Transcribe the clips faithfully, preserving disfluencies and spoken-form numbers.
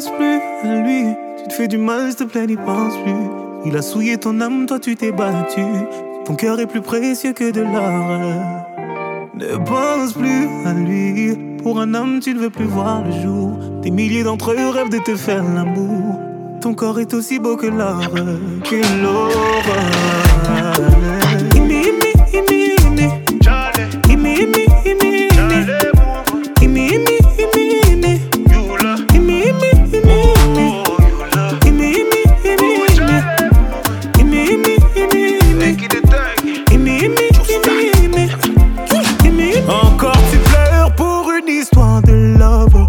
pense plus à lui. Tu te fais du mal, s'il te plaît, n'y pense plus. Il a souillé ton âme, toi tu t'es battu. Ton cœur est plus précieux que de l'or. Ne pense plus à lui. Pour un homme, tu ne veux plus voir le jour. Des milliers d'entre eux rêvent de te faire l'amour. Ton corps est aussi beau que l'or, que l'aurore. Encore tu pleures pour une histoire de love.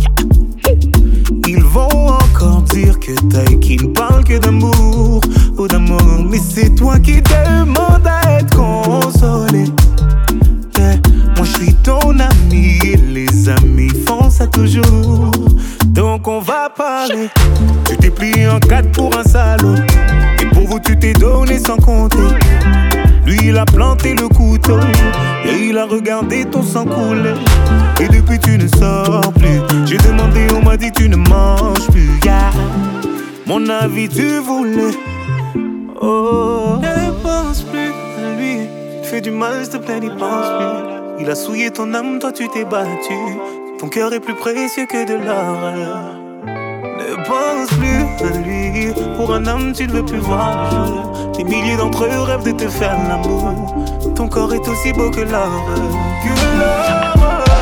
Ils vont encore dire que t'as qui ne parle que d'amour ou d'amour. Mais c'est toi qui demandes à être consolé. Yeah. Moi je suis ton ami et les amis font ça toujours. Donc on va parler. Tu t'es plié en quatre pour un salaud. Et pour vous tu t'es donné sans compter. Lui il a planté le couteau et il a regardé ton sang couler. Et depuis tu ne sors plus. J'ai demandé, on m'a dit tu ne manges plus, yeah. Mon avis tu voulais. Oh, ne pense plus à lui. Tu te fais du mal, s'il te plaît, n'y pense plus. Il a souillé ton âme, toi tu t'es battu. Ton cœur est plus précieux que de l'or. Ne pense plus à lui. Pour un homme tu ne veux plus voir le jour. Des milliers d'entre eux rêvent de te faire l'amour. Ton corps est aussi beau que l'or. Que l'or.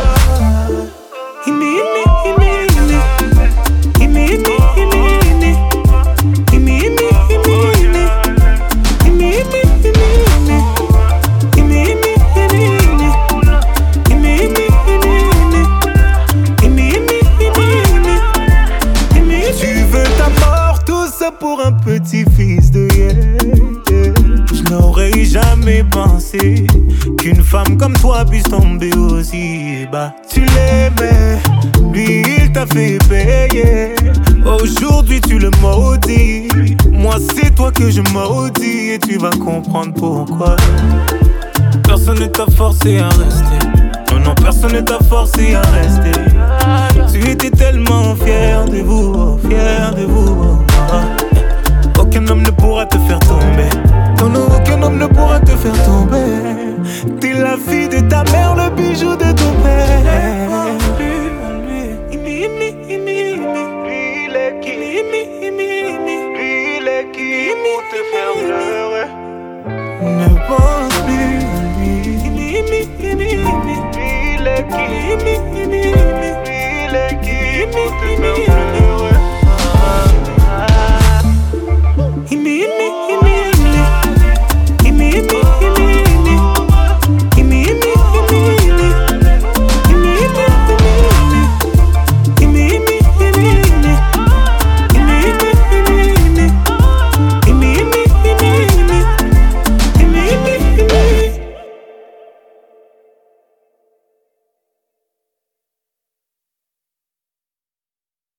Pour un petit fils de yeah, yeah. Je n'aurais jamais pensé qu'une femme comme toi puisse tomber aussi bas. Tu l'aimais, lui il t'a fait payer. Aujourd'hui tu le maudis. Moi c'est toi que je maudis. Et tu vas comprendre pourquoi. Personne ne t'a forcé à rester. Non, non, personne ne t'a forcé à rester. Tu étais tellement fier de vous, oh, fier de vous, oh. Aucun homme ne pourra te faire tomber. Non, non, aucun homme ne pourra te faire tomber. T'es la fille de ta mère, le bijou de ton père. Lui, il est qui? Lui, il est qui pour te faire pleurer? Ne pense plus à lui. Lui, il est qui? Lui, il est qui pour te faire pleurer?